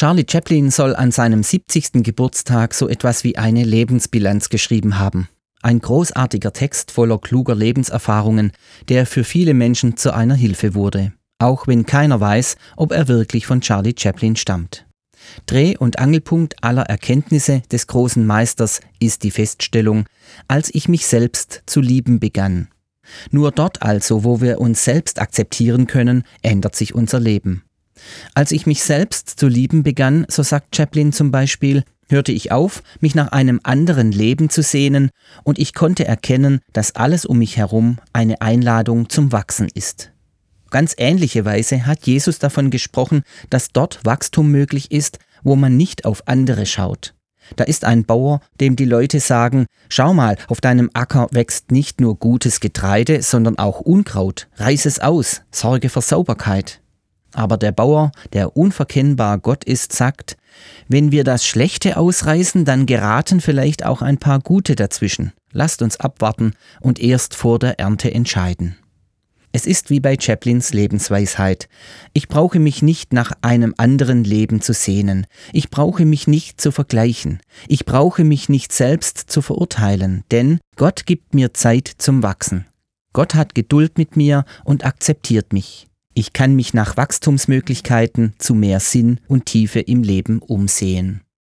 Charlie Chaplin soll an seinem 70. Geburtstag so etwas wie eine Lebensbilanz geschrieben haben. Ein großartiger Text voller kluger Lebenserfahrungen, der für viele Menschen zu einer Hilfe wurde, auch wenn keiner weiß, ob er wirklich von Charlie Chaplin stammt. Dreh- und Angelpunkt aller Erkenntnisse des großen Meisters ist die Feststellung, als ich mich selbst zu lieben begann. Nur dort also, wo wir uns selbst akzeptieren können, ändert sich unser Leben. Als ich mich selbst zu lieben begann, so sagt Chaplin zum Beispiel, hörte ich auf, mich nach einem anderen Leben zu sehnen, und ich konnte erkennen, dass alles um mich herum eine Einladung zum Wachsen ist. Ganz ähnliche Weise hat Jesus davon gesprochen, dass dort Wachstum möglich ist, wo man nicht auf andere schaut. Da ist ein Bauer, dem die Leute sagen, schau mal, auf deinem Acker wächst nicht nur gutes Getreide, sondern auch Unkraut, reiß es aus, sorge für Sauberkeit. Aber der Bauer, der unverkennbar Gott ist, sagt, wenn wir das Schlechte ausreißen, dann geraten vielleicht auch ein paar Gute dazwischen. Lasst uns abwarten und erst vor der Ernte entscheiden. Es ist wie bei Chaplins Lebensweisheit. Ich brauche mich nicht nach einem anderen Leben zu sehnen. Ich brauche mich nicht zu vergleichen. Ich brauche mich nicht selbst zu verurteilen, denn Gott gibt mir Zeit zum Wachsen. Gott hat Geduld mit mir und akzeptiert mich. Ich kann mich nach Wachstumsmöglichkeiten zu mehr Sinn und Tiefe im Leben umsehen.